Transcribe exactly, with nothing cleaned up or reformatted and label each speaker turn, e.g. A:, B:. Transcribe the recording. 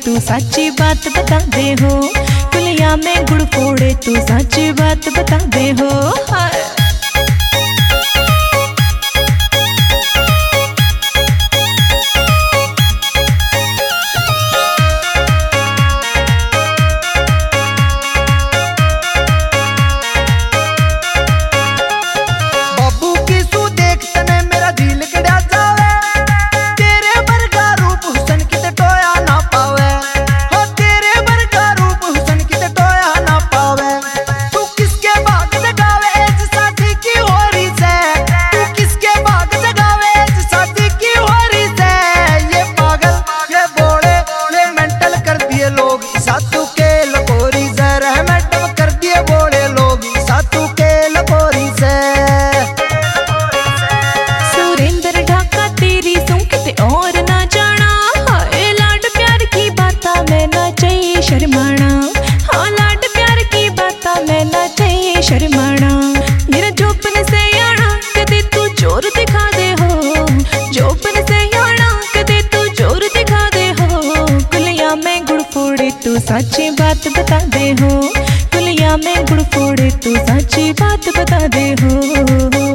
A: तू सच्ची बात बता दे हो। कुलिया में गुड़ फोड़े तू सच्ची बात बता दे हो। शर्माना हाँ लाड प्यार की बात में ना चाहिए शर्माना। मेरा जोपन से आना कदे तू जोर दिखा दे हो। जोपन से आना कदे तू जोर दिखा दे हो। कुलिया में गुड़ फोड़े तू सच्ची बात बता दे हो। कुलिया में गुड़ फोड़े तू सच्ची बात बता दे हो।